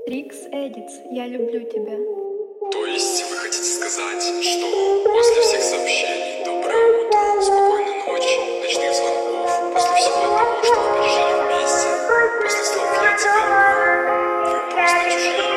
Трикс Эдитс, я люблю тебя. То есть вы хотите сказать, что после всех сообщений «Доброе утро», «Спокойной ночи», ночных звонков, после всего того, что вы пережили вместе, после слов «Я тебя люблю», вы просто чужие?